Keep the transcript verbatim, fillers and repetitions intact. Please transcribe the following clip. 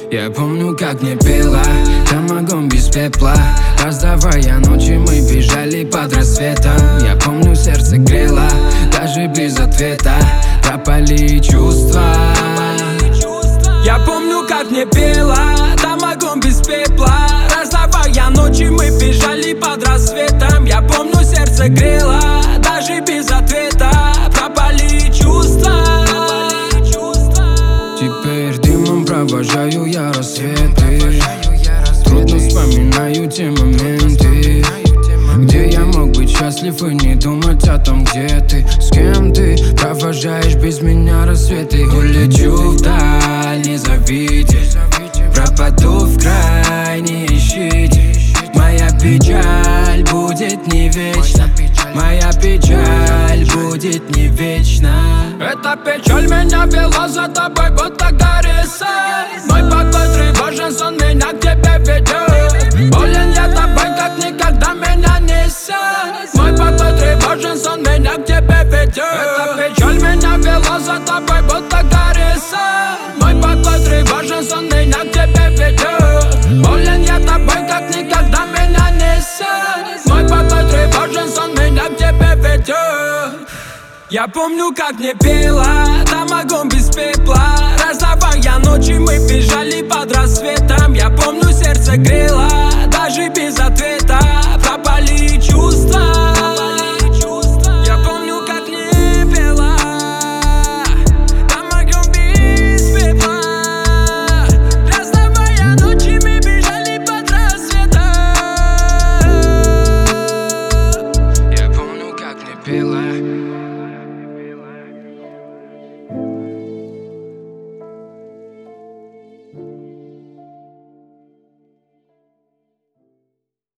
Я помню, как мне пела там огонь без пепла, раздавая ночи, мы бежали под рассветом. Я помню, сердце грело, даже без ответа пропали чувства. Я помню, как мне пела там огонь без пепла, раздавая ночи, мы бежали под рассветом. Я помню, сердце грело, даже без ответа пропали чувства. Теперь дымом провожаю я рассветы, трудно вспоминаю те моменты, где я мог быть счастлив и не думать о том, где ты, с кем ты провожаешь без меня рассветы. Улечу вдаль, не зовите, пропаду в край, не ищите. Моя печаль будет не вечна, моя печаль будет не вечна. Эта печаль меня вела за тобой, будто гориса. Мой покой тревожен, сон меня к тебе ведет. Болен я тобой, как никогда меня несет. Мой покой тревожен, сон меня к тебе ведет. Эта печаль меня вела за тобой, будто гориса. Мой покой тревожен, сон меня к тебе ведет. Болен я тобой, как никогда меня несет. Мой покой тревожен, сон меня к тебе ведет. Я помню, как мне пела там огонь без пепла, раздавая ночи, мы бежали под рассветом. Я помню, сердце грело, даже без ответа